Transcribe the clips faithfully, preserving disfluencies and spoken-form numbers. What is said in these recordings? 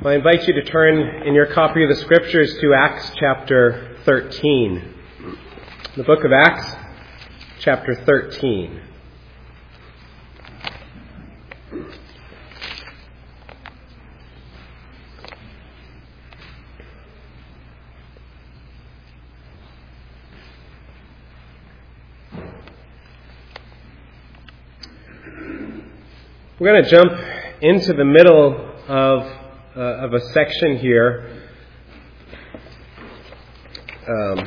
I invite you to turn in your copy of the Scriptures to Acts chapter thirteen. The book of Acts, chapter thirteen. We're going to jump into the middle of uh, of a section here. Um,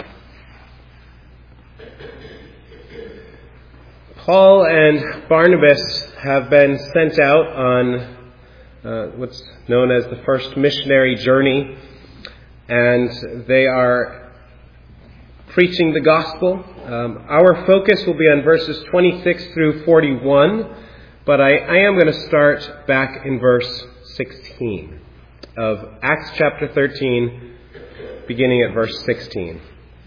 Paul and Barnabas have been sent out on uh, what's known as the first missionary journey, and they are preaching the gospel. Um, our focus will be on verses twenty-six through forty-one, but I, I am going to start back in verse sixteen of Acts chapter thirteen, beginning at verse sixteen.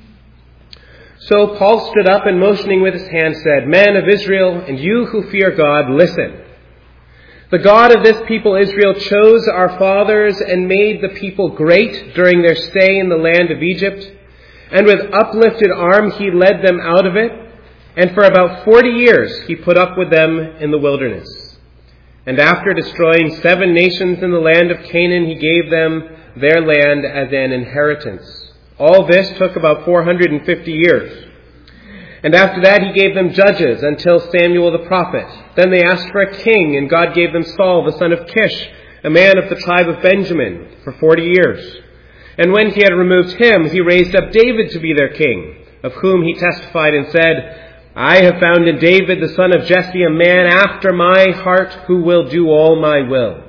So Paul stood up and motioning with his hand said, "Men of Israel, and you who fear God, listen. The God of this people Israel chose our fathers and made the people great during their stay in the land of Egypt. And with uplifted arm he led them out of it. And for about forty years he put up with them in the wilderness. And after destroying seven nations in the land of Canaan, he gave them their land as an inheritance. All this took about four hundred fifty years. And after that he gave them judges until Samuel the prophet. Then they asked for a king, and God gave them Saul the son of Kish, a man of the tribe of Benjamin, for forty years. And when he had removed him, he raised up David to be their king, of whom he testified and said, 'I have found in David the son of Jesse a man after my heart who will do all my will.'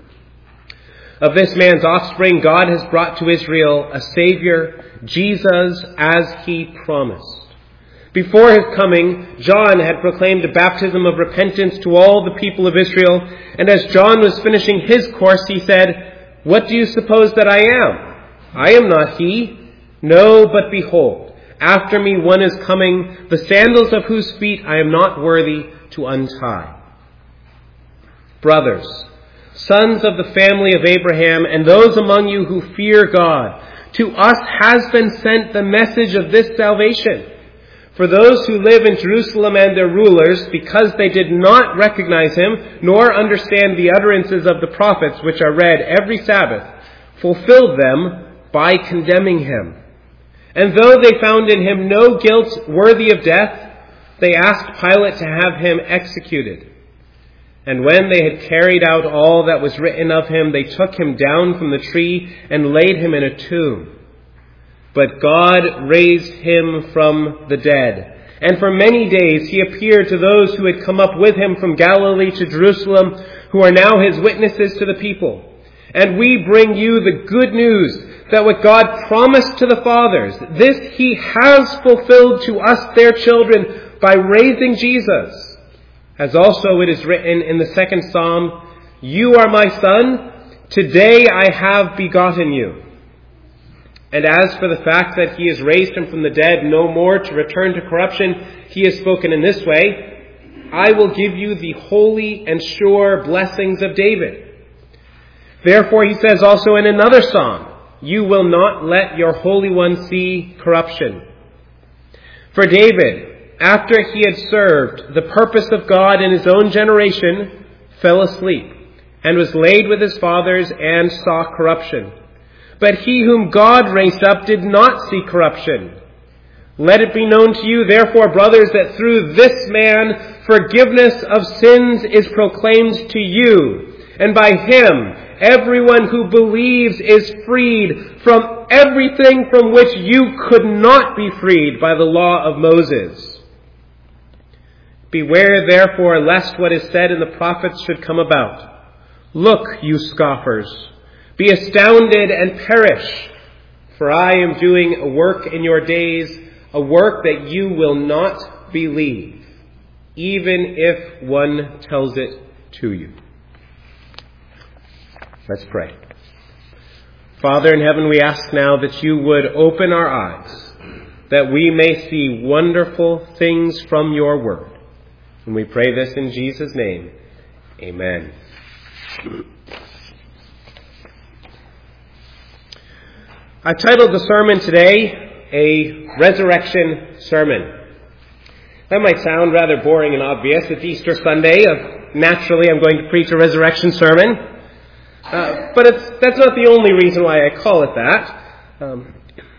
Of this man's offspring God has brought to Israel a Savior, Jesus, as he promised. Before his coming, John had proclaimed a baptism of repentance to all the people of Israel, and as John was finishing his course, he said, 'What do you suppose that I am? I am not he. No, but behold, after me one is coming, the sandals of whose feet I am not worthy to untie.' Brothers, sons of the family of Abraham, and those among you who fear God, to us has been sent the message of this salvation. For those who live in Jerusalem and their rulers, because they did not recognize him, nor understand the utterances of the prophets which are read every Sabbath, fulfilled them by condemning him. And though they found in him no guilt worthy of death, they asked Pilate to have him executed. And when they had carried out all that was written of him, they took him down from the tree and laid him in a tomb. But God raised him from the dead. And for many days he appeared to those who had come up with him from Galilee to Jerusalem, who are now his witnesses to the people. And we bring you the good news that what God promised to the fathers, this he has fulfilled to us their children by raising Jesus. As also it is written in the second psalm, 'You are my son, today I have begotten you.' And as for the fact that he has raised him from the dead no more to return to corruption, he has spoken in this way, 'I will give you the holy and sure blessings of David.' Therefore he says also in another psalm, 'You will not let your Holy One see corruption.' For David, after he had served the purpose of God in his own generation, fell asleep and was laid with his fathers and saw corruption. But he whom God raised up did not see corruption. Let it be known to you, therefore, brothers, that through this man forgiveness of sins is proclaimed to you, and by him everyone who believes is freed from everything from which you could not be freed by the law of Moses. Beware, therefore, lest what is said in the prophets should come about. Look, you scoffers, be astounded and perish, for I am doing a work in your days, a work that you will not believe, even if one tells it to you." Let's pray. Father in heaven, we ask now that you would open our eyes, that we may see wonderful things from your word. And we pray this in Jesus' name. Amen. I titled the sermon today, A Resurrection Sermon. That might sound rather boring and obvious. It's Easter Sunday. Naturally, I'm going to preach a resurrection sermon. Uh, but it's, that's not the only reason why I call it that. Um,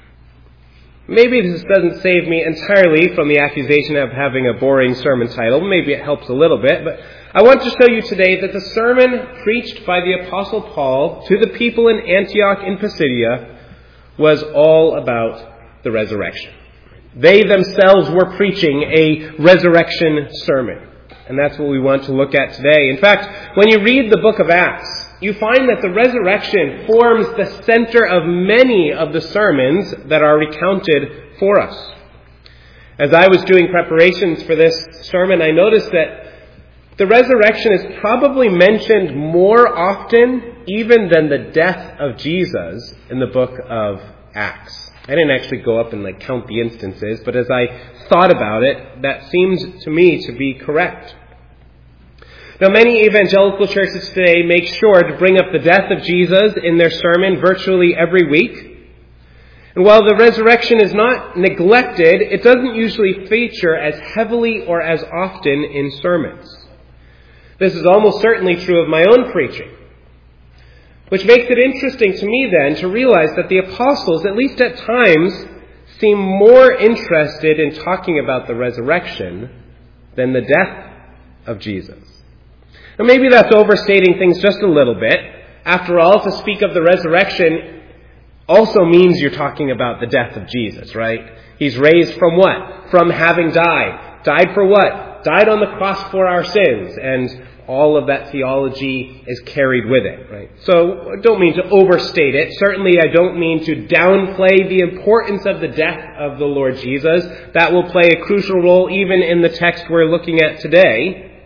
maybe this doesn't save me entirely from the accusation of having a boring sermon title. Maybe it helps a little bit. But I want to show you today that the sermon preached by the Apostle Paul to the people in Antioch in Pisidia was all about the resurrection. They themselves were preaching a resurrection sermon. And that's what we want to look at today. In fact, when you read the book of Acts, you find that the resurrection forms the center of many of the sermons that are recounted for us. As I was doing preparations for this sermon, I noticed that the resurrection is probably mentioned more often even than the death of Jesus in the book of Acts. I didn't actually go up and like count the instances, but as I thought about it, that seems to me to be correct. Now, many evangelical churches today make sure to bring up the death of Jesus in their sermon virtually every week. And while the resurrection is not neglected, it doesn't usually feature as heavily or as often in sermons. This is almost certainly true of my own preaching. Which makes it interesting to me then to realize that the apostles, at least at times, seem more interested in talking about the resurrection than the death of Jesus. Now maybe that's overstating things just a little bit. After all, to speak of the resurrection also means you're talking about the death of Jesus, right? He's raised from what? From having died. Died for what? Died on the cross for our sins. And all of that theology is carried with it, right? So I don't mean to overstate it. Certainly I don't mean to downplay the importance of the death of the Lord Jesus. That will play a crucial role even in the text we're looking at today.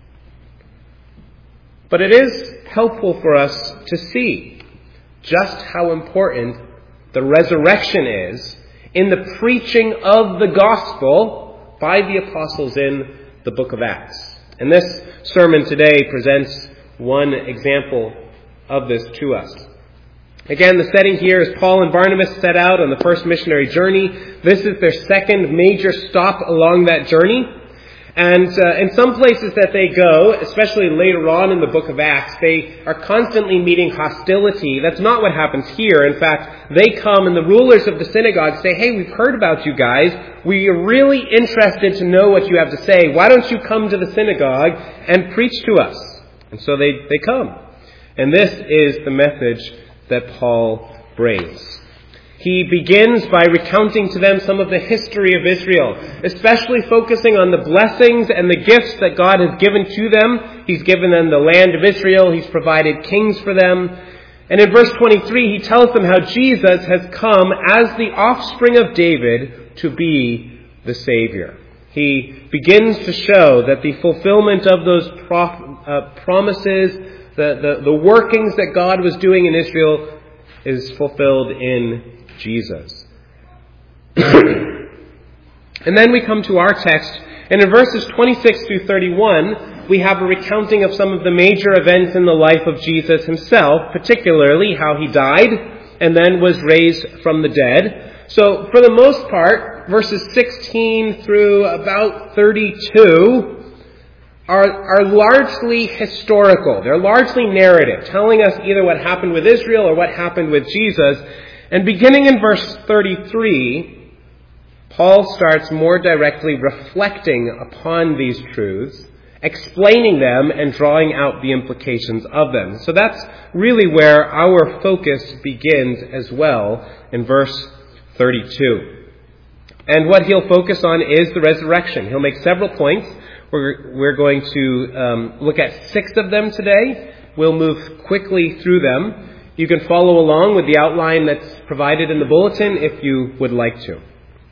But it is helpful for us to see just how important the resurrection is in the preaching of the gospel by the apostles in the book of Acts. And this sermon today presents one example of this to us. Again, the setting here is Paul and Barnabas set out on the first missionary journey. This is their second major stop along that journey. And uh, in some places that they go, especially later on in the book of Acts, they are constantly meeting hostility. That's not what happens here. In fact, they come and the rulers of the synagogue say, hey, we've heard about you guys. We are really interested to know what you have to say. Why don't you come to the synagogue and preach to us? And so they, they come. And this is the message that Paul brings. He begins by recounting to them some of the history of Israel, especially focusing on the blessings and the gifts that God has given to them. He's given them the land of Israel. He's provided kings for them. And in verse twenty-three, he tells them how Jesus has come as the offspring of David to be the Savior. He begins to show that the fulfillment of those pro- uh, promises, the, the, the workings that God was doing in Israel is fulfilled in Jesus. And then we come to our text, and in verses twenty-six through thirty-one, we have a recounting of some of the major events in the life of Jesus himself, particularly how he died and then was raised from the dead. So for the most part, verses sixteen through about thirty-two are, are largely historical. They're largely narrative, telling us either what happened with Israel or what happened with Jesus. And beginning in verse thirty-three, Paul starts more directly reflecting upon these truths, explaining them and drawing out the implications of them. So that's really where our focus begins as well in verse thirty-two. And what he'll focus on is the resurrection. He'll make several points. We're, we're going to um, look at six of them today. We'll move quickly through them. You can follow along with the outline that's provided in the bulletin if you would like to.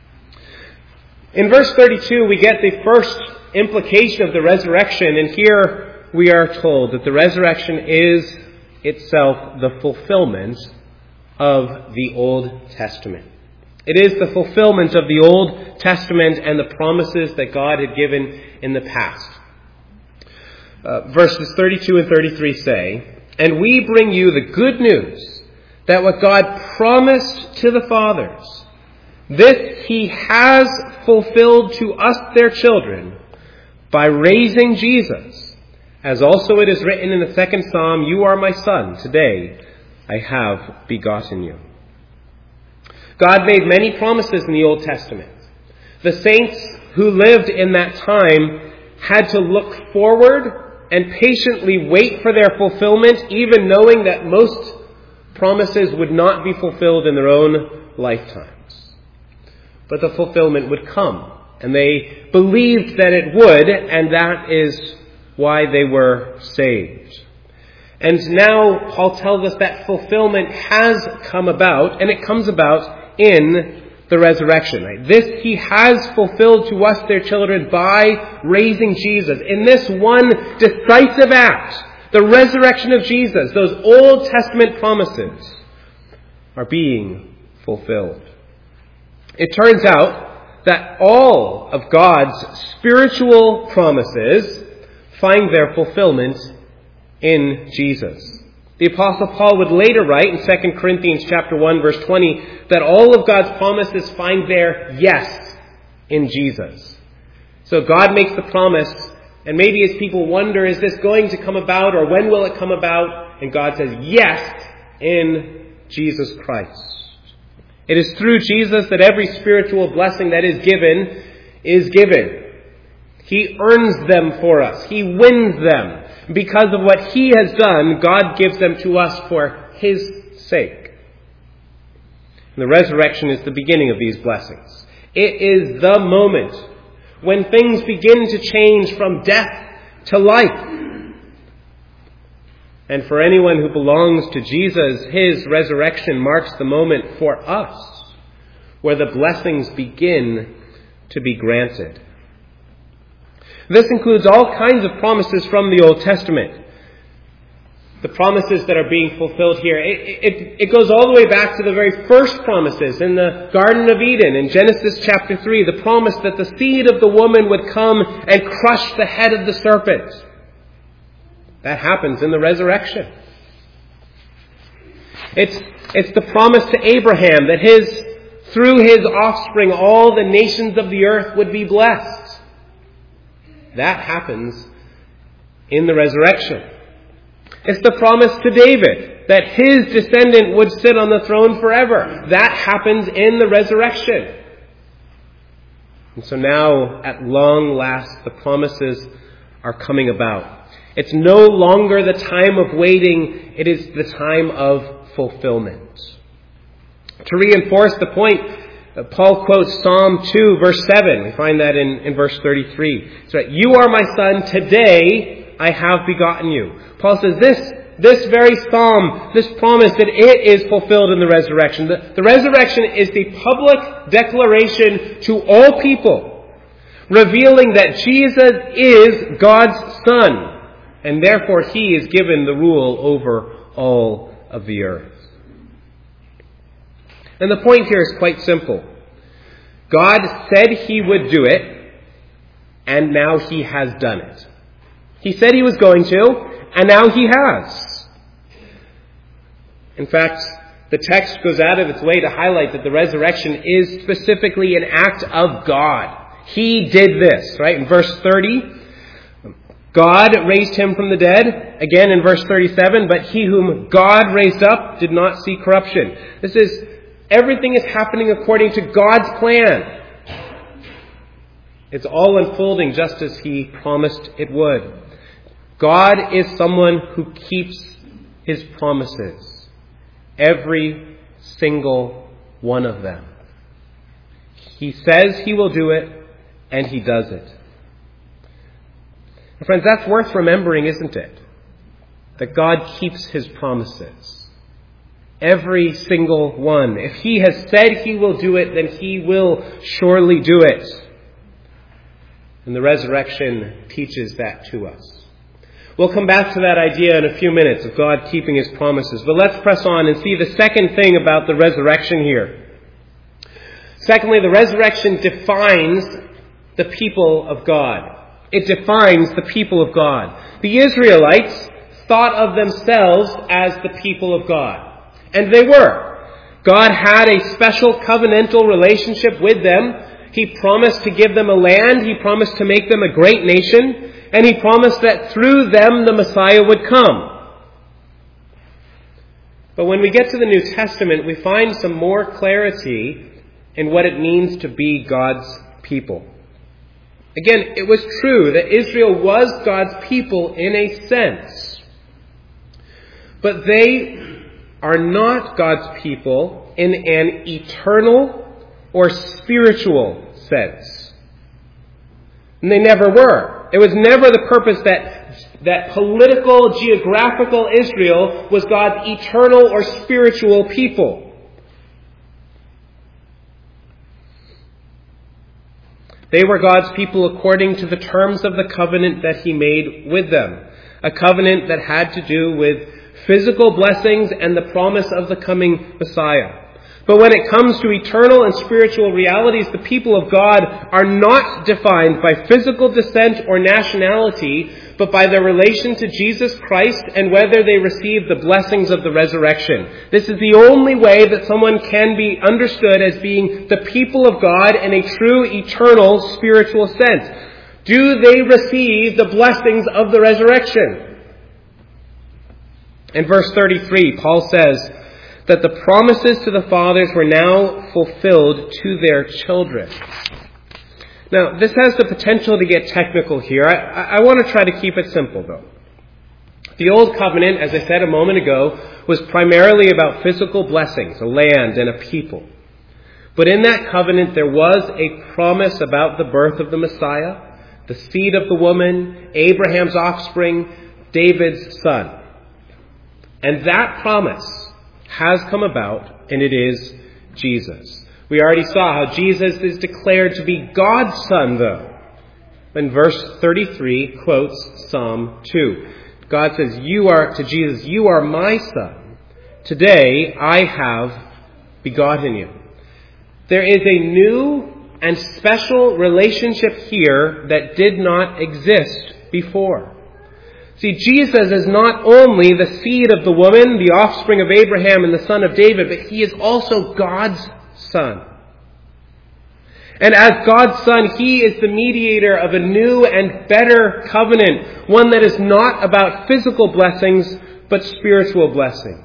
In verse thirty-two, we get the first implication of the resurrection, and here we are told that the resurrection is itself the fulfillment of the Old Testament. It is the fulfillment of the Old Testament and the promises that God had given in the past. Uh, verses thirty-two and thirty-three say, "And we bring you the good news that what God promised to the fathers, this he has fulfilled to us, their children, by raising Jesus, as also it is written in the second Psalm, "You are my son, today I have begotten you." God made many promises in the Old Testament. The saints who lived in that time had to look forward and patiently wait for their fulfillment, even knowing that most promises would not be fulfilled in their own lifetimes. But the fulfillment would come, and they believed that it would, and that is why they were saved. And now Paul tells us that fulfillment has come about, and it comes about in the resurrection. Right? This he has fulfilled to us, their children, by raising Jesus. In this one decisive act, the resurrection of Jesus, those Old Testament promises are being fulfilled. It turns out that all of God's spiritual promises find their fulfillment in Jesus. The Apostle Paul would later write in Second Corinthians chapter one, verse twenty, that all of God's promises find their yes in Jesus. So God makes the promise, and maybe as people wonder, is this going to come about, or when will it come about? And God says, yes, in Jesus Christ. It is through Jesus that every spiritual blessing that is given is given. He earns them for us. He wins them. Because of what he has done, God gives them to us for his sake. And the resurrection is the beginning of these blessings. It is the moment when things begin to change from death to life. And for anyone who belongs to Jesus, his resurrection marks the moment for us where the blessings begin to be granted. This includes all kinds of promises from the Old Testament. The promises that are being fulfilled here. It, it, it goes all the way back to the very first promises in the Garden of Eden in Genesis chapter three. The promise that the seed of the woman would come and crush the head of the serpent. That happens in the resurrection. It's, it's the promise to Abraham that his, through his offspring all the nations of the earth would be blessed. That happens in the resurrection. It's the promise to David that his descendant would sit on the throne forever. That happens in the resurrection. And so now, at long last, the promises are coming about. It's no longer the time of waiting. It is the time of fulfillment. To reinforce the point, Paul quotes Psalm two, verse seven. We find that in, in verse thirty-three. It's right. You are my son. Today I have begotten you. Paul says this, this very psalm, this promise that it is fulfilled in the resurrection. The, the resurrection is the public declaration to all people, revealing that Jesus is God's son, and therefore he is given the rule over all of the earth. And the point here is quite simple. God said he would do it, and now he has done it. He said he was going to, and now he has. In fact, the text goes out of its way to highlight that the resurrection is specifically an act of God. He did this, right? In verse thirty, God raised him from the dead. Again in verse thirty-seven, but he whom God raised up did not see corruption. This is Everything is happening according to God's plan. It's all unfolding just as he promised it would. God is someone who keeps his promises. Every single one of them. He says he will do it, and he does it. And friends, that's worth remembering, isn't it? That God keeps his promises. Every single one. If he has said he will do it, then he will surely do it. And the resurrection teaches that to us. We'll come back to that idea in a few minutes of God keeping his promises. But let's press on and see the second thing about the resurrection here. Secondly, the resurrection defines the people of God. It defines the people of God. The Israelites thought of themselves as the people of God. And they were. God had a special covenantal relationship with them. He promised to give them a land. He promised to make them a great nation. And He promised that through them the Messiah would come. But when we get to the New Testament, we find some more clarity in what it means to be God's people. Again, it was true that Israel was God's people in a sense. But they are not God's people in an eternal or spiritual sense. And they never were. It was never the purpose that that political, geographical Israel was God's eternal or spiritual people. They were God's people according to the terms of the covenant that He made with them. A covenant that had to do with physical blessings and the promise of the coming Messiah. But when it comes to eternal and spiritual realities, the people of God are not defined by physical descent or nationality, but by their relation to Jesus Christ and whether they receive the blessings of the resurrection. This is the only way that someone can be understood as being the people of God in a true, eternal, spiritual sense. Do they receive the blessings of the resurrection? In verse thirty-three, Paul says that the promises to the fathers were now fulfilled to their children. Now, this has the potential to get technical here. I, I want to try to keep it simple, though. The Old Covenant, as I said a moment ago, was primarily about physical blessings, a land and a people. But in that covenant, there was a promise about the birth of the Messiah, the seed of the woman, Abraham's offspring, David's son. And that promise has come about, and it is Jesus. We already saw how Jesus is declared to be God's Son, though. And verse thirty-three quotes Psalm two. God says, "You are," to Jesus, "You are my Son. Today I have begotten you." There is a new and special relationship here that did not exist before. See, Jesus is not only the seed of the woman, the offspring of Abraham and the son of David, but He is also God's Son. And as God's Son, He is the mediator of a new and better covenant, one that is not about physical blessings, but spiritual blessings.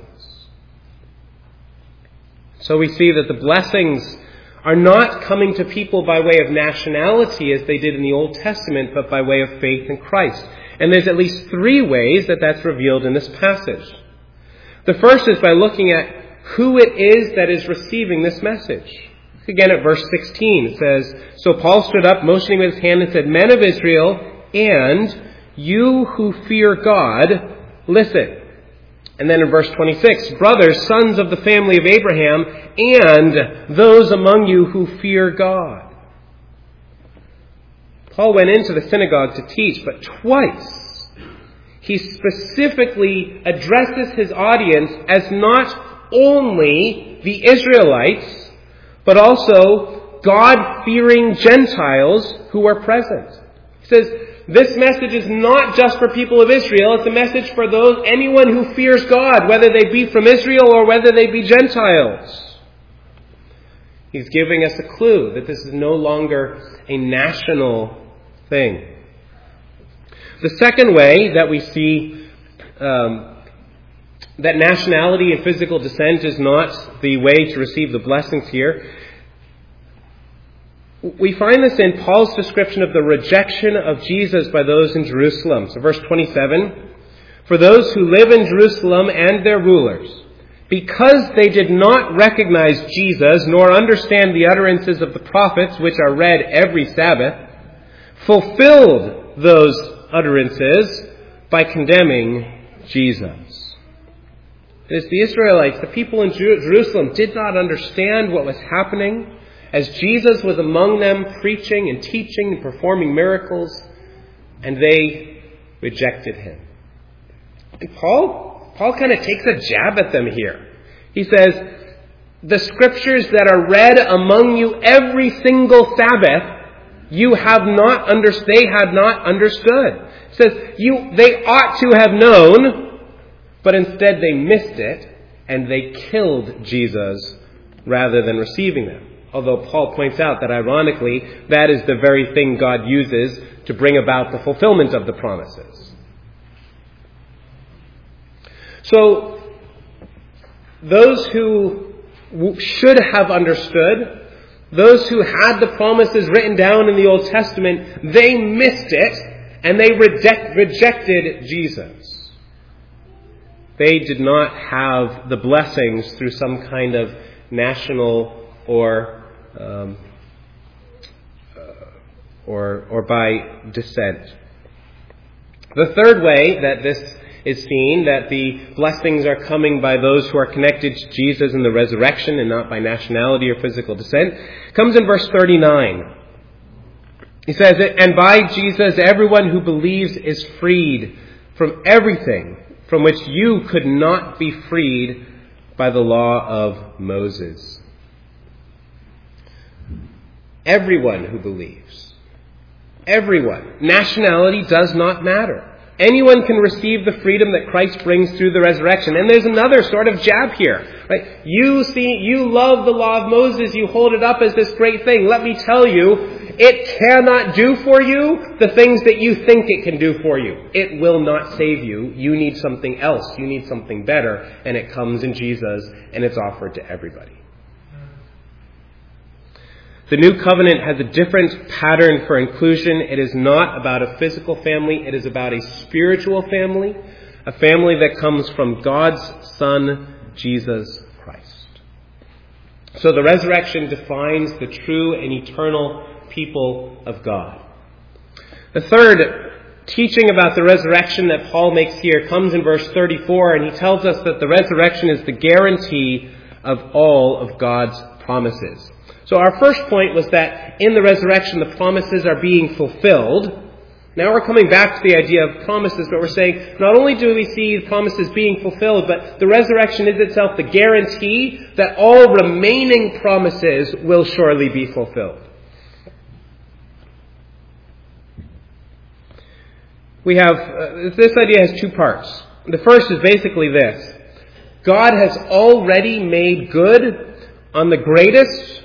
So we see that the blessings are not coming to people by way of nationality as they did in the Old Testament, but by way of faith in Christ. And there's at least three ways that that's revealed in this passage. The first is by looking at who it is that is receiving this message. Again, at verse sixteen, it says, "So Paul stood up, motioning with his hand, and said, 'Men of Israel, and you who fear God, listen.' And then in verse twenty-six, 'Brothers, sons of the family of Abraham, and those among you who fear God.'" Paul went into the synagogue to teach, but twice he specifically addresses his audience as not only the Israelites, but also God-fearing Gentiles who were present. He says, this message is not just for people of Israel, it's a message for those, anyone who fears God, whether they be from Israel or whether they be Gentiles. He's giving us a clue that this is no longer a national thing. The second way that we see um, that nationality and physical descent is not the way to receive the blessings here, we find this in Paul's description of the rejection of Jesus by those in Jerusalem. So verse twenty-seven, "For those who live in Jerusalem and their rulers, because they did not recognize Jesus nor understand the utterances of the prophets, which are read every Sabbath, fulfilled those utterances by condemning Jesus." It is the Israelites, the people in Jerusalem, did not understand what was happening as Jesus was among them preaching and teaching and performing miracles, and they rejected Him. And Paul, Paul kind of takes a jab at them here. He says, the scriptures that are read among you every single Sabbath, you have not under, they had not understood. It says, you, they ought to have known, but instead they missed it, and they killed Jesus rather than receiving them. Although Paul points out that ironically, that is the very thing God uses to bring about the fulfillment of the promises. So, those who should have understood, those who had the promises written down in the Old Testament, they missed it and they reject, rejected Jesus. They did not have the blessings through some kind of national or um, uh, or or by descent. The third way that this is seen, that the blessings are coming by those who are connected to Jesus in the resurrection and not by nationality or physical descent, comes in verse thirty-nine. He says, "And by Jesus everyone who believes is freed from everything from which you could not be freed by the law of Moses." Everyone who believes. Everyone. Nationality does not matter. Anyone can receive the freedom that Christ brings through the resurrection. And there's another sort of jab here. Right? You see, you love the law of Moses. You hold it up as this great thing. Let me tell you, it cannot do for you the things that you think it can do for you. It will not save you. You need something else. You need something better. And it comes in Jesus, and it's offered to everybody. The new covenant has a different pattern for inclusion. It is not about a physical family. It is about a spiritual family, a family that comes from God's Son, Jesus Christ. So the resurrection defines the true and eternal people of God. The third teaching about the resurrection that Paul makes here comes in verse thirty-four, and he tells us that the resurrection is the guarantee of all of God's promises. So our first point was that in the resurrection the promises are being fulfilled. Now we're coming back to the idea of promises, but we're saying not only do we see the promises being fulfilled, but the resurrection is itself the guarantee that all remaining promises will surely be fulfilled. We have, uh, this idea has two parts. The first is basically this. God has already made good on the greatest,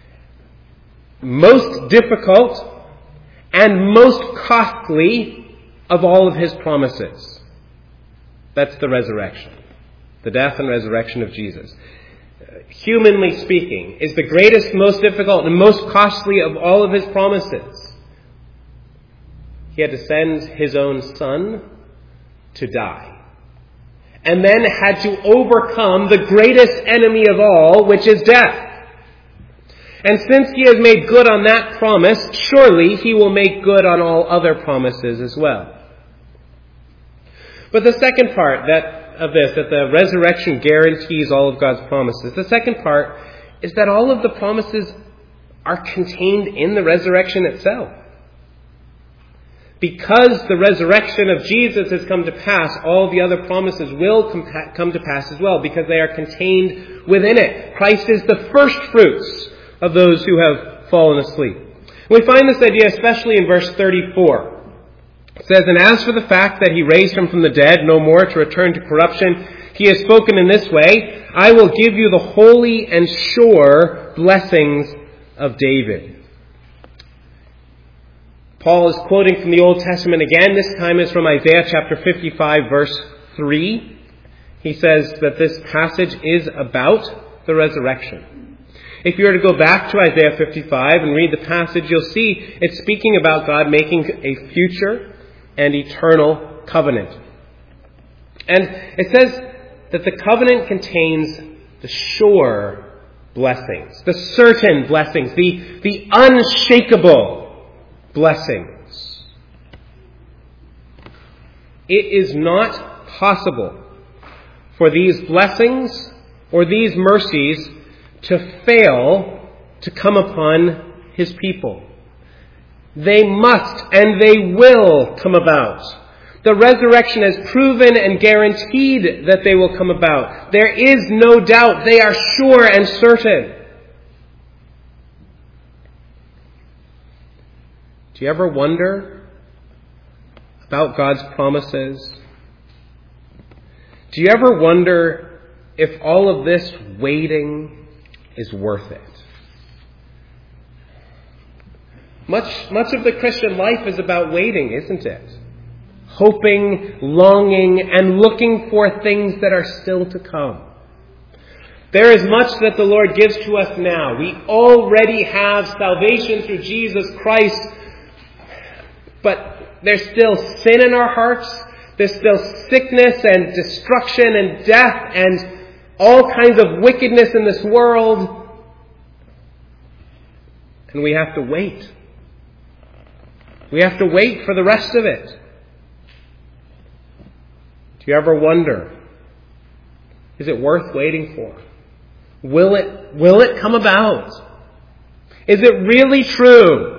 most difficult, and most costly of all of his promises. That's the resurrection. The death and resurrection of Jesus. Humanly speaking, is the greatest, most difficult, and most costly of all of his promises. He had to send his own Son to die. And then had to overcome the greatest enemy of all, which is death. And since he has made good on that promise, surely he will make good on all other promises as well. But the second part that of this, that the resurrection guarantees all of God's promises, the second part is that all of the promises are contained in the resurrection itself. Because the resurrection of Jesus has come to pass, all the other promises will come to pass as well, because they are contained within it. Christ is the first fruits of those who have fallen asleep. We find this idea especially in verse thirty-four. It says, "And as for the fact that he raised him from the dead, no more to return to corruption, he has spoken in this way, I will give you the holy and sure blessings of David." Paul is quoting from the Old Testament again. This time is from Isaiah chapter fifty-five, verse three. He says that this passage is about the resurrection. If you were to go back to Isaiah fifty-five and read the passage, you'll see it's speaking about God making a future and eternal covenant. And it says that the covenant contains the sure blessings, the certain blessings, the, the unshakable blessings. It is not possible for these blessings or these mercies to fail to come upon his people. They must and they will come about. The resurrection has proven and guaranteed that they will come about. There is no doubt. They are sure and certain. Do you ever wonder about God's promises? Do you ever wonder if all of this waiting is worth it. Much, much of the Christian life is about waiting, isn't it? Hoping, longing, and looking for things that are still to come. There is much that the Lord gives to us now. We already have salvation through Jesus Christ, but there's still sin in our hearts. There's still sickness and destruction and death and all kinds of wickedness in this world. And we have to wait. We have to wait for the rest of it. Do you ever wonder, is it worth waiting for? Will it, will it come about? Is it really true?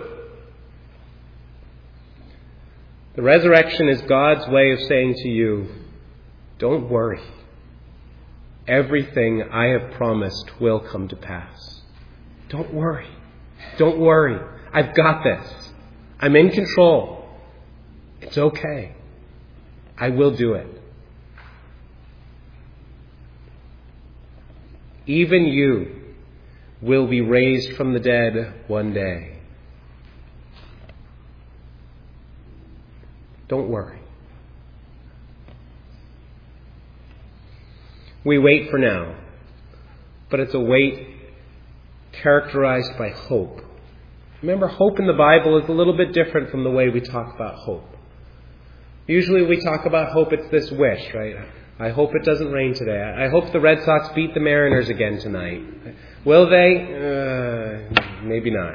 The resurrection is God's way of saying to you, don't worry. Everything I have promised will come to pass. Don't worry. Don't worry. I've got this. I'm in control. It's okay. I will do it. Even you will be raised from the dead one day. Don't worry. We wait for now, but it's a wait characterized by hope. Remember, hope in the Bible is a little bit different from the way we talk about hope. Usually we talk about hope, it's this wish, right? I hope it doesn't rain today. I hope the Red Sox beat the Mariners again tonight. Will they? Uh, maybe not.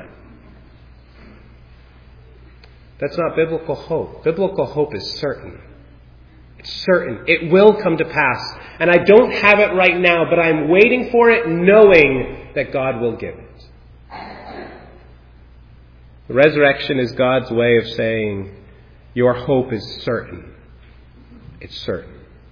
That's not biblical hope. Biblical hope is certain. It's certain. It will come to pass. And I don't have it right now, but I'm waiting for it knowing that God will give it. The resurrection is God's way of saying, your hope is certain. It's certain.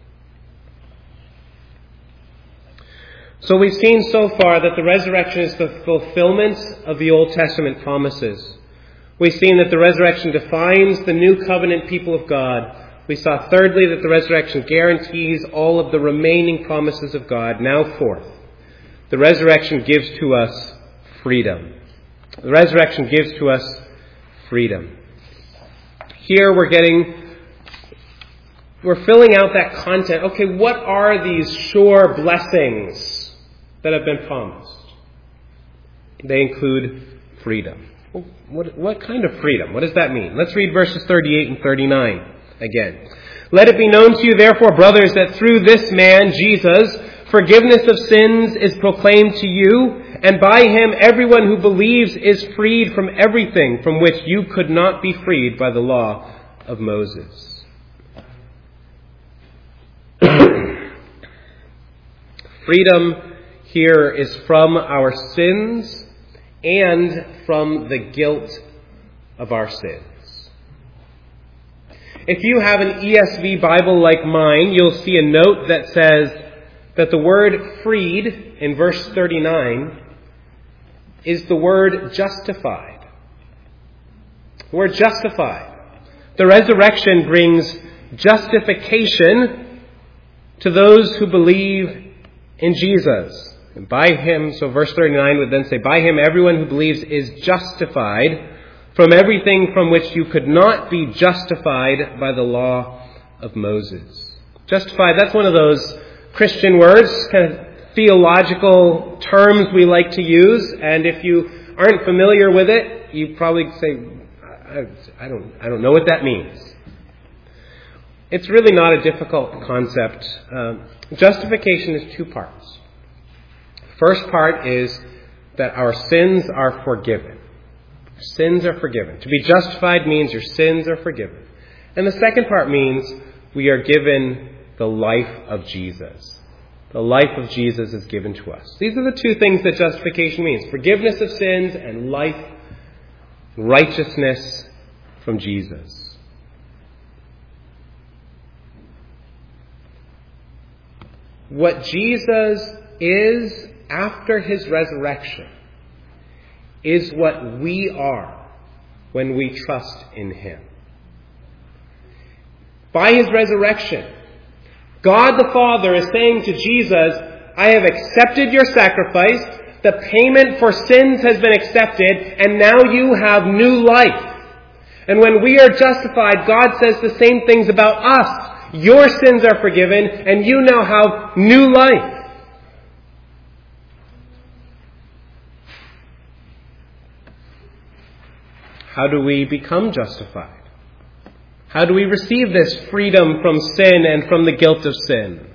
So we've seen so far that the resurrection is the fulfillment of the Old Testament promises. We've seen that the resurrection defines the new covenant people of God. We saw thirdly that the resurrection guarantees all of the remaining promises of God. Now fourth, the resurrection gives to us freedom. The resurrection gives to us freedom. Here we're getting, we're filling out that content. Okay, what are these sure blessings that have been promised? They include freedom. What, what kind of freedom? What does that mean? Let's read verses thirty-eight and thirty-nine again. Let it be known to you, therefore, brothers, that through this man, Jesus, forgiveness of sins is proclaimed to you, and by him everyone who believes is freed from everything from which you could not be freed by the law of Moses. Freedom here is from our sins and from the guilt of our sins. If you have an E S V Bible like mine, you'll see a note that says that the word freed in verse thirty-nine is the word justified. The word justified. The resurrection brings justification to those who believe in Jesus. And by him, so verse thirty-nine would then say, by him everyone who believes is justified from everything from which you could not be justified by the law of Moses. Justified, that's one of those Christian words, kind of theological terms we like to use. And if you aren't familiar with it, you probably say, I, I don't, I don't know what that means. It's really not a difficult concept. Um, justification is two parts. First part is that our sins are forgiven. Sins are forgiven. To be justified means your sins are forgiven. And the second part means we are given the life of Jesus. The life of Jesus is given to us. These are the two things that justification means. Forgiveness of sins and life, righteousness from Jesus. What Jesus is after his resurrection is what we are when we trust in him. By his resurrection, God the Father is saying to Jesus, I have accepted your sacrifice. The payment for sins has been accepted, and now you have new life. And when we are justified, God says the same things about us. Your sins are forgiven, and you now have new life. How do we become justified? How do we receive this freedom from sin and from the guilt of sin?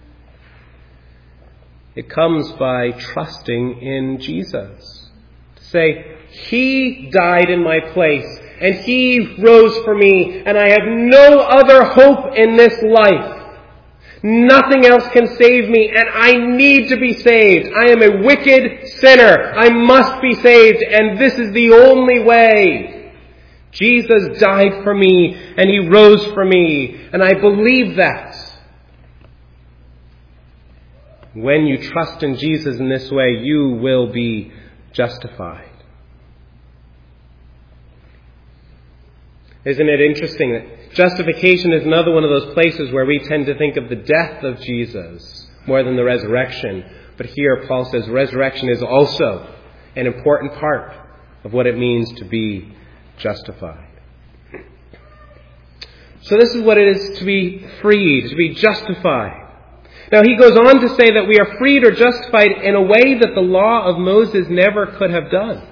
It comes by trusting in Jesus. To say, He died in my place, and He rose for me, and I have no other hope in this life. Nothing else can save me, and I need to be saved. I am a wicked sinner. I must be saved, and this is the only way. Jesus died for me, and He rose for me, and I believe that. When you trust in Jesus in this way, you will be justified. Isn't it interesting that justification is another one of those places where we tend to think of the death of Jesus more than the resurrection. But here Paul says resurrection is also an important part of what it means to be justified. So this is what it is to be freed, to be justified. Now he goes on to say that we are freed or justified in a way that the law of Moses never could have done.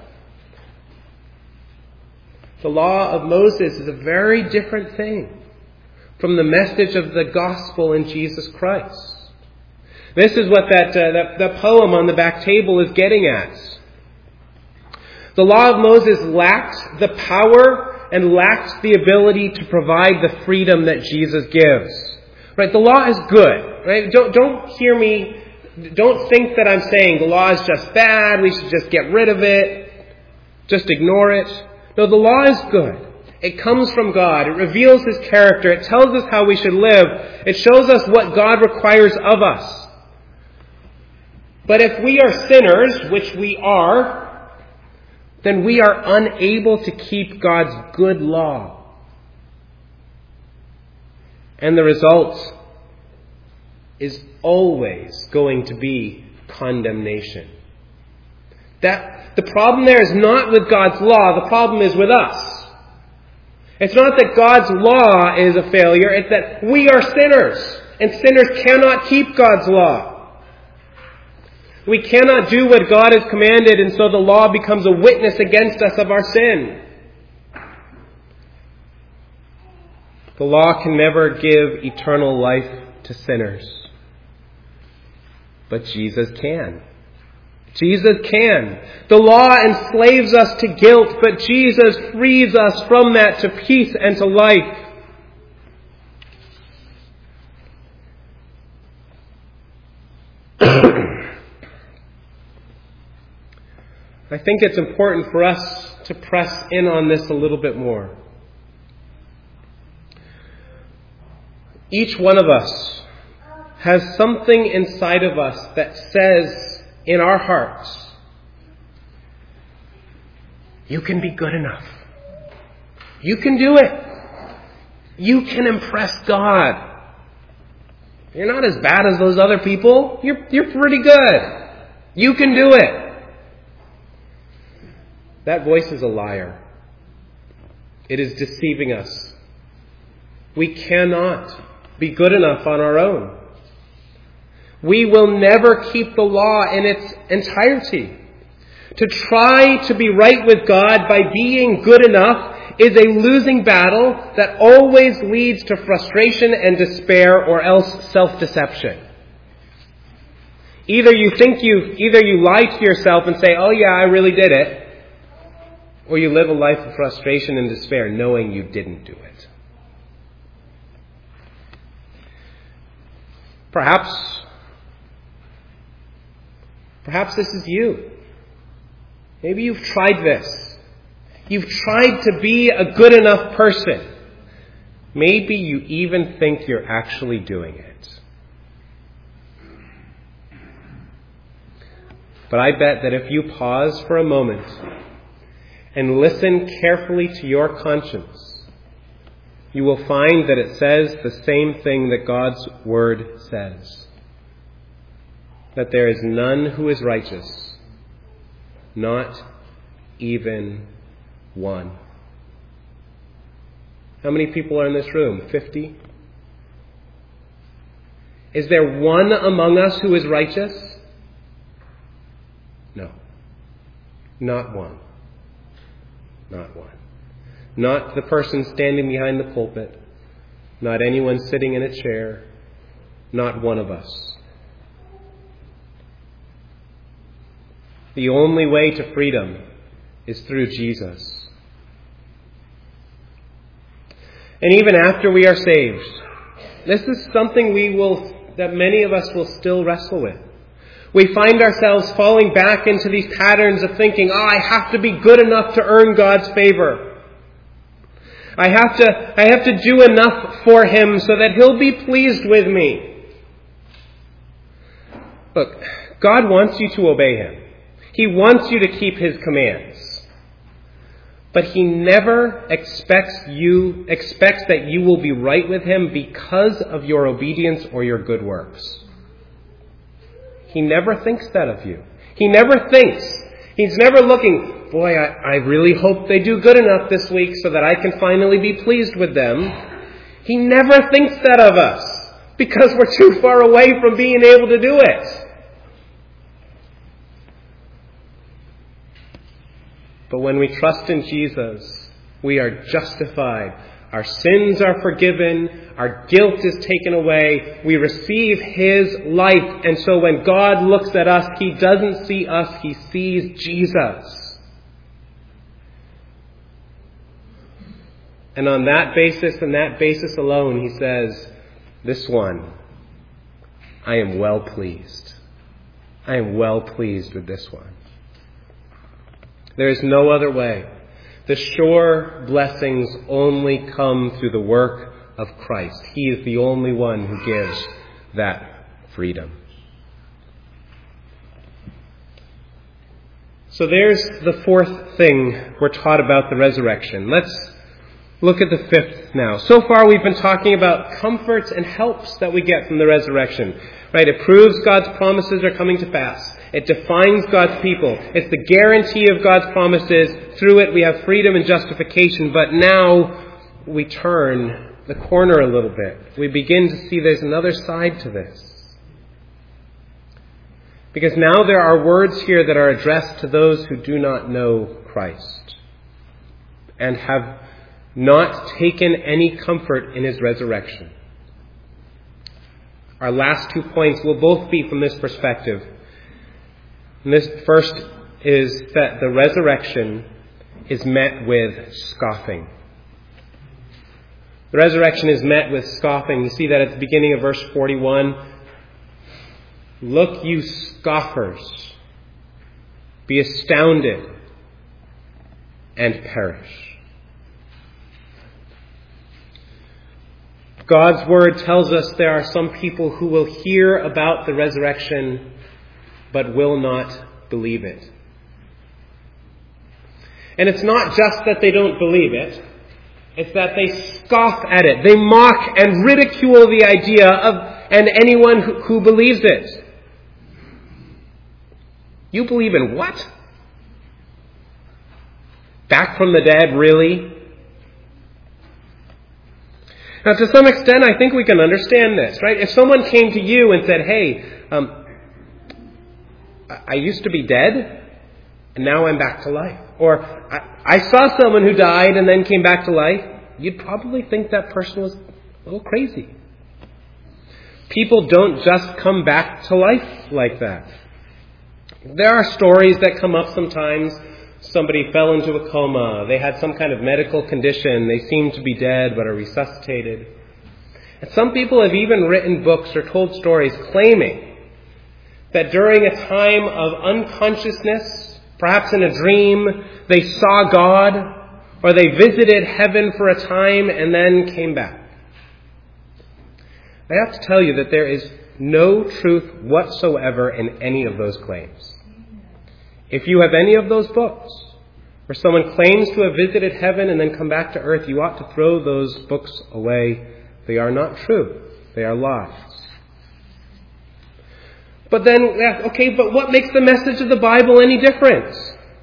The law of Moses is a very different thing from the message of the gospel in Jesus Christ. This is what that, uh, that, that poem on the back table is getting at. The law of Moses lacked the power and lacked the ability to provide the freedom that Jesus gives. Right? The law is good. Right? Don't, don't hear me. Don't think that I'm saying the law is just bad. We should just get rid of it. Just ignore it. No, the law is good. It comes from God. It reveals His character. It tells us how we should live. It shows us what God requires of us. But if we are sinners, which we are, then we are unable to keep God's good law. And the result is always going to be condemnation. That the problem there is not with God's law, the problem is with us. It's not that God's law is a failure, it's that we are sinners, and sinners cannot keep God's law. We cannot do what God has commanded, and so the law becomes a witness against us of our sin. The law can never give eternal life to sinners. But Jesus can. Jesus can. The law enslaves us to guilt, but Jesus frees us from that to peace and to life. I think it's important for us to press in on this a little bit more. Each one of us has something inside of us that says in our hearts, you can be good enough. You can do it. You can impress God. You're not as bad as those other people. You're, you're pretty good. You can do it. That voice is a liar. It is deceiving us. We cannot be good enough on our own. We will never keep the law in its entirety. To try to be right with God by being good enough is a losing battle that always leads to frustration and despair, or else self-deception. Either you think you, either you lie to yourself and say, oh yeah, I really did it, or you live a life of frustration and despair knowing you didn't do it. Perhaps, perhaps this is you. Maybe you've tried this. You've tried to be a good enough person. Maybe you even think you're actually doing it. But I bet that if you pause for a moment and listen carefully to your conscience, you will find that it says the same thing that God's Word says. that there is none who is righteous, not even one. How many people are in this room? Fifty? Is there one among us who is righteous? No. Not one. Not one. Not the person standing behind the pulpit. Not anyone sitting in a chair. Not one of us. The only way to freedom is through Jesus. And even after we are saved, this is something we will, that many of us will still wrestle with. We find ourselves falling back into these patterns of thinking, oh, I have to be good enough to earn God's favor. I have to, I have to do enough for Him so that He'll be pleased with me. Look, God wants you to obey Him. He wants you to keep His commands. But He never expects you, expects that you will be right with Him because of your obedience or your good works. He never thinks that of you. He never thinks. He's never looking, boy, I, I really hope they do good enough this week so that I can finally be pleased with them. He never thinks that of us because we're too far away from being able to do it. But when we trust in Jesus, we are justified. Our sins are forgiven. Our guilt is taken away. We receive His life. And so when God looks at us, He doesn't see us. He sees Jesus. And on that basis and that basis alone, He says, this one, I am well pleased. I am well pleased with this one. There is no other way. The sure blessings only come through the work of Christ. He is the only one who gives that freedom. So there's the fourth thing we're taught about the resurrection. Let's look at the fifth now. So far we've been talking about comforts and helps that we get from the resurrection. Right? It proves God's promises are coming to pass. It defines God's people. It's the guarantee of God's promises. Through it we have freedom and justification. But now we turn the corner a little bit. We begin to see there's another side to this. Because now there are words here that are addressed to those who do not know Christ and have not taken any comfort in His resurrection. Our last two points will both be from this perspective. And this first is that the resurrection is met with scoffing. The resurrection is met with scoffing. You see that at the beginning of verse forty-one. Look, you scoffers, be astounded and perish. God's word tells us there are some people who will hear about the resurrection but will not believe it. And it's not just that they don't believe it. It's that they scoff at it. They mock and ridicule the idea of and anyone who, who believes it. You believe in what? Back from the dead, really? Now, to some extent, I think we can understand this, right? If someone came to you and said, hey, um, I used to be dead, and now I'm back to life. Or, I, I saw someone who died and then came back to life. You'd probably think that person was a little crazy. People don't just come back to life like that. There are stories that come up sometimes. Somebody fell into a coma. They had some kind of medical condition. They seemed to be dead but are resuscitated. And some people have even written books or told stories claiming that during a time of unconsciousness, perhaps in a dream, they saw God, or they visited heaven for a time and then came back. I have to tell you that there is no truth whatsoever in any of those claims. If you have any of those books, where someone claims to have visited heaven and then come back to earth, you ought to throw those books away. They are not true. They are lies. But then, yeah, okay, but what makes the message of the Bible any different?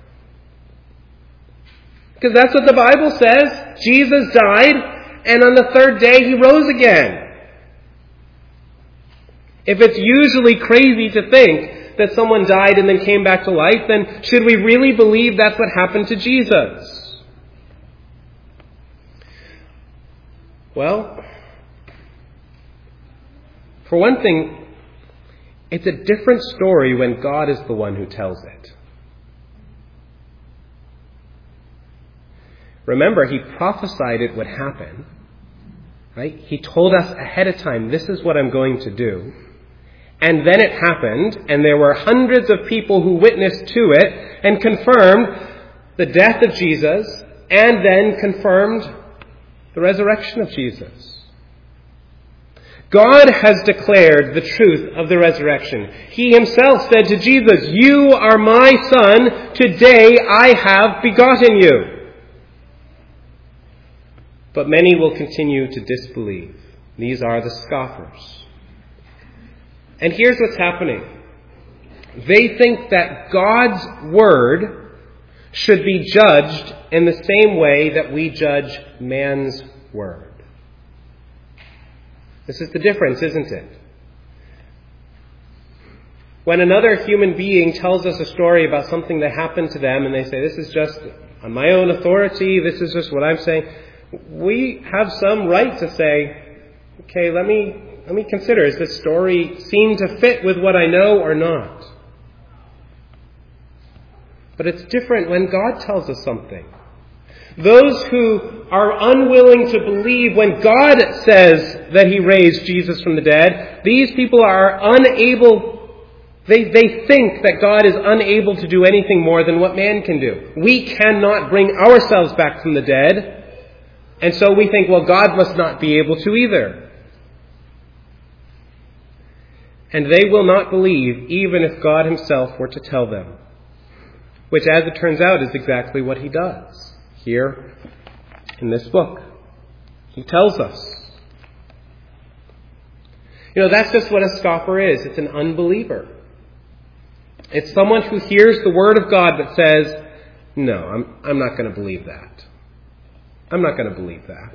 Because that's what the Bible says. Jesus died, and on the third day he rose again. If it's usually crazy to think that someone died and then came back to life, then should we really believe that's what happened to Jesus? Well, for one thing, it's a different story when God is the one who tells it. Remember, he prophesied it would happen. Right? He told us ahead of time, this is what I'm going to do. And then it happened, and there were hundreds of people who witnessed to it and confirmed the death of Jesus, and then confirmed the resurrection of Jesus. God has declared the truth of the resurrection. He himself said to Jesus, "You are my son, today I have begotten you." But many will continue to disbelieve. These are the scoffers. And here's what's happening. They think that God's word should be judged in the same way that we judge man's word. This is the difference, isn't it? When another human being tells us a story about something that happened to them and they say, this is just on my own authority, this is just what I'm saying, we have some right to say, okay, let me let me consider, does this story seem to fit with what I know or not? But it's different when God tells us something. Those who are unwilling to believe when God says that he raised Jesus from the dead, these people are unable, they, they think that God is unable to do anything more than what man can do. We cannot bring ourselves back from the dead, and so we think, well, God must not be able to either. And they will not believe even if God himself were to tell them, which, as it turns out, is exactly what he does here in this book. He tells us. You know, that's just what a scoffer is. It's an unbeliever. It's someone who hears the word of God but says, no, I'm, I'm not going to believe that. I'm not going to believe that.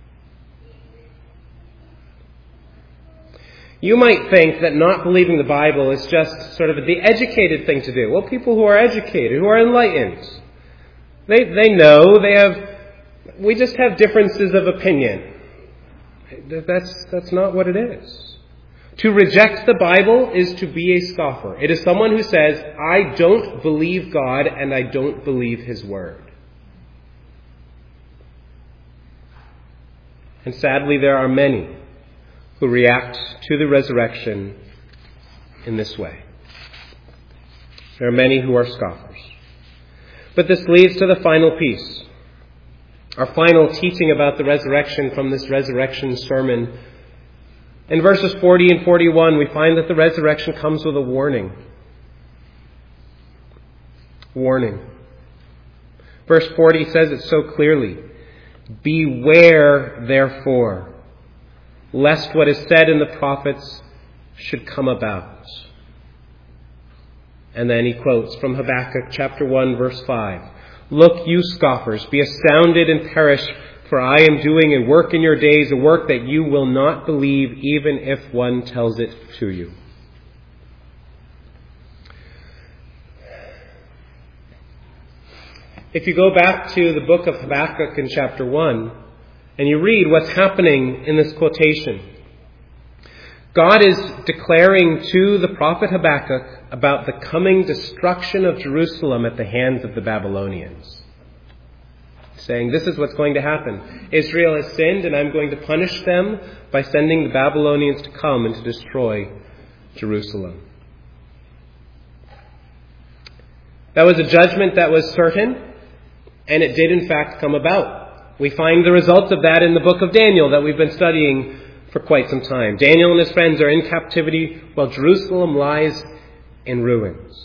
You might think that not believing the Bible is just sort of the educated thing to do. Well, people who are educated, who are enlightened, they they know, they have, we just have differences of opinion. That's, that's not what it is. To reject the Bible is to be a scoffer. It is someone who says, I don't believe God and I don't believe his word. And sadly, there are many who react to the resurrection in this way. There are many who are scoffers. But this leads to the final piece. Our final teaching about the resurrection from this resurrection sermon. In verses forty and forty-one, we find that the resurrection comes with a warning. Warning. Verse forty says it so clearly. Beware, therefore, lest what is said in the prophets should come about. And then he quotes from Habakkuk chapter one, verse five. Look, you scoffers, be astounded and perish, for I am doing a work in your days, a work that you will not believe, even if one tells it to you. If you go back to the book of Habakkuk in chapter one, and you read what's happening in this quotation, God is declaring to the prophet Habakkuk about the coming destruction of Jerusalem at the hands of the Babylonians. Saying, this is what's going to happen. Israel has sinned, and I'm going to punish them by sending the Babylonians to come and to destroy Jerusalem. That was a judgment that was certain, and it did in fact come about. We find the results of that in the book of Daniel that we've been studying for quite some time. Daniel and his friends are in captivity while Jerusalem lies in ruins.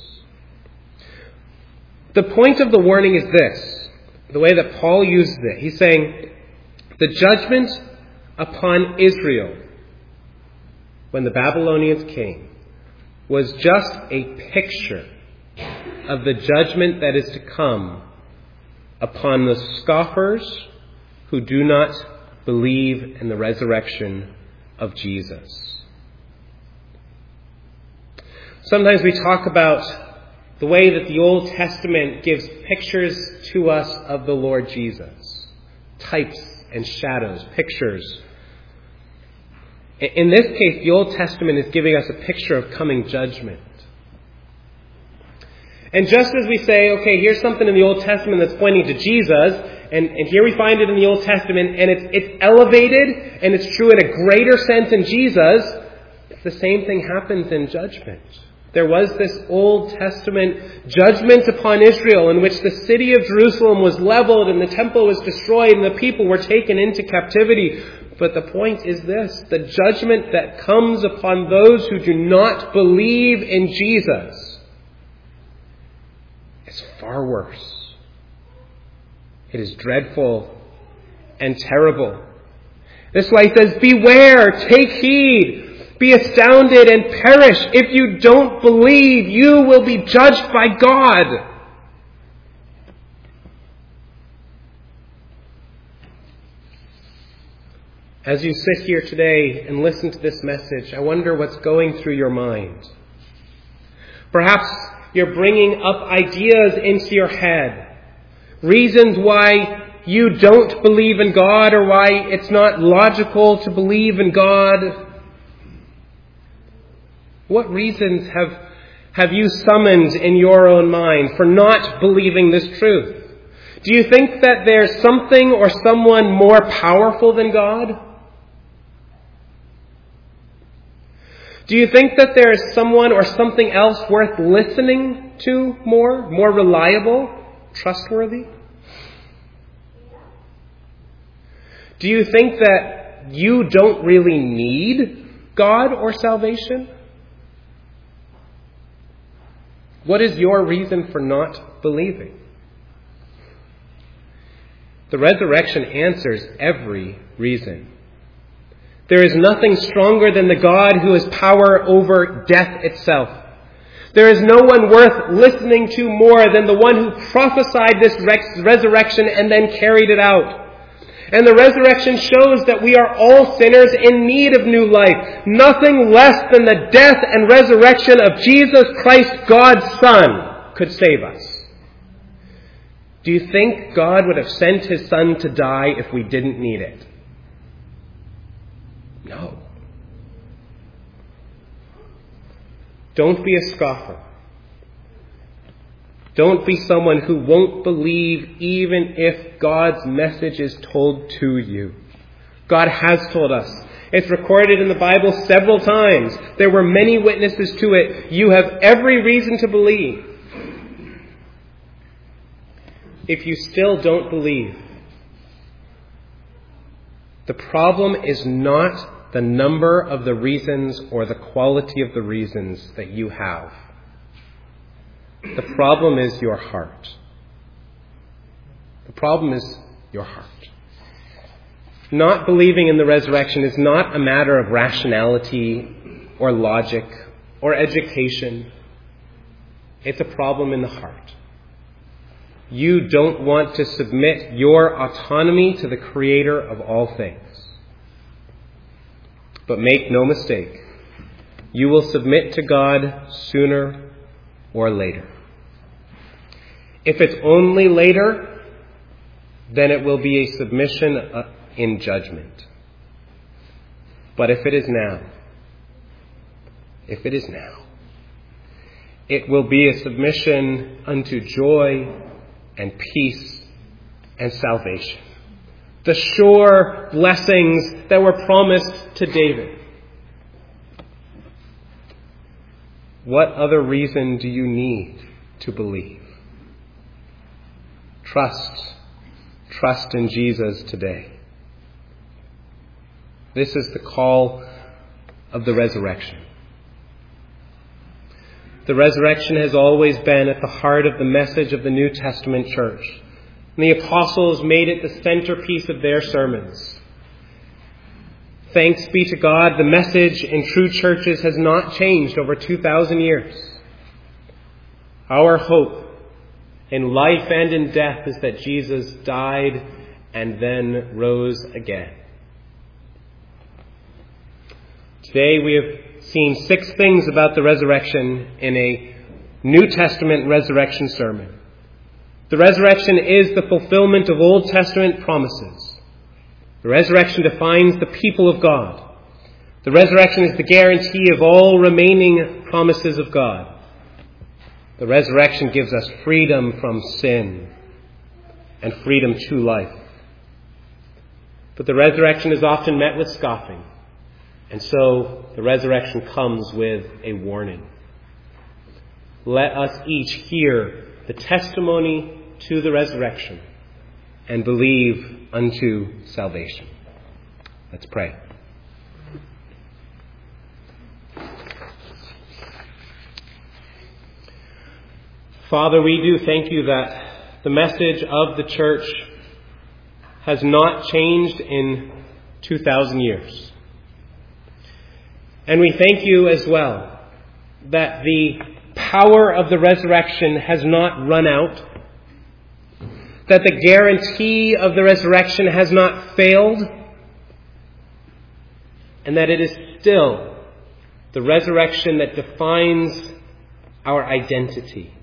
The point of the warning is this, the way that Paul uses it. He's saying, the judgment upon Israel when the Babylonians came was just a picture of the judgment that is to come upon the scoffers who do not believe in the resurrection of Jesus. Sometimes we talk about the way that the Old Testament gives pictures to us of the Lord Jesus. Types and shadows, pictures. In this case, the Old Testament is giving us a picture of coming judgment. And just as we say, okay, here's something in the Old Testament that's pointing to Jesus, and, and here we find it in the Old Testament, and it's, it's elevated, and it's true in a greater sense in Jesus, the same thing happens in judgment. There was this Old Testament judgment upon Israel in which the city of Jerusalem was leveled and the temple was destroyed and the people were taken into captivity. But the point is this, the judgment that comes upon those who do not believe in Jesus is far worse. It is dreadful and terrible. This is why he says, beware, take heed. Be astounded and perish. If you don't believe, you will be judged by God. As you sit here today and listen to this message, I wonder what's going through your mind. Perhaps you're bringing up ideas into your head, reasons why you don't believe in God or why it's not logical to believe in God. What reasons have, have you summoned in your own mind for not believing this truth? Do you think that there's something or someone more powerful than God? Do you think that there is someone or something else worth listening to more, more reliable, trustworthy? Do you think that you don't really need God or salvation? What is your reason for not believing? The resurrection answers every reason. There is nothing stronger than the God who has power over death itself. There is no one worth listening to more than the one who prophesied this resurrection and then carried it out. And the resurrection shows that we are all sinners in need of new life. Nothing less than the death and resurrection of Jesus Christ, God's Son, could save us. Do you think God would have sent His Son to die if we didn't need it? No. Don't be a scoffer. Don't be someone who won't believe even if God's message is told to you. God has told us. It's recorded in the Bible several times. There were many witnesses to it. You have every reason to believe. If you still don't believe, the problem is not the number of the reasons or the quality of the reasons that you have. The problem is your heart. The problem is your heart. Not believing in the resurrection is not a matter of rationality or logic or education. It's a problem in the heart. You don't want to submit your autonomy to the Creator of all things. But make no mistake, you will submit to God sooner or later. If it's only later, then it will be a submission in judgment. But if it is now, if it is now, it will be a submission unto joy and peace and salvation. The sure blessings that were promised to David. What other reason do you need to believe? Trust. Trust in Jesus today. This is the call of the resurrection. The resurrection has always been at the heart of the message of the New Testament church. And the apostles made it the centerpiece of their sermons. thanks be to God, the message in true churches has not changed over two thousand years. Our hope in life and in death is that Jesus died and then rose again. Today we have seen six things about the resurrection in a New Testament resurrection sermon. The resurrection is the fulfillment of Old Testament promises. The resurrection defines the people of God. The resurrection is the guarantee of all remaining promises of God. The resurrection gives us freedom from sin and freedom to life. But the resurrection is often met with scoffing. And so the resurrection comes with a warning. Let us each hear the testimony to the resurrection and believe unto salvation. Let's pray. Father, we do thank you that the message of the church has not changed in two thousand years. And we thank you as well that the power of the resurrection has not run out, that the guarantee of the resurrection has not failed, and that it is still the resurrection that defines our identity.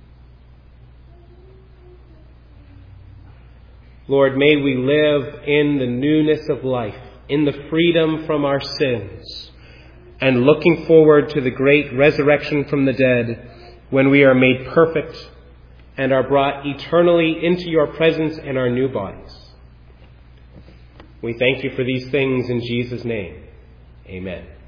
Lord, may we live in the newness of life, in the freedom from our sins, and looking forward to the great resurrection from the dead when we are made perfect and are brought eternally into your presence in our new bodies. We thank you for these things in Jesus' name. Amen.